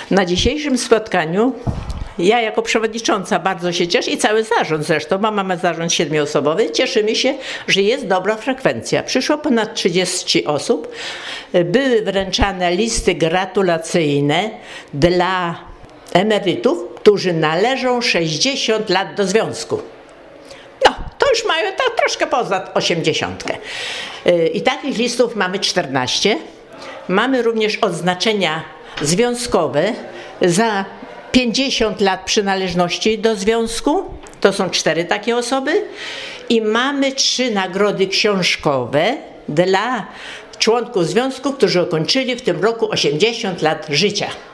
Na dzisiejszym spotkaniu ja jako przewodnicząca bardzo się cieszę i cały zarząd zresztą, bo mamy zarząd 7-osobowy, cieszymy się, że jest dobra frekwencja. Przyszło ponad 30 osób, były wręczane listy gratulacyjne dla emerytów, którzy należą 60 lat do związku. No, to już mają tak troszkę poza 80. I takich listów mamy 14. Mamy również odznaczenia związkowe za 50 lat przynależności do związku. To są 4 takie osoby. I mamy 3 nagrody książkowe dla członków związku, którzy ukończyli w tym roku 80 lat życia.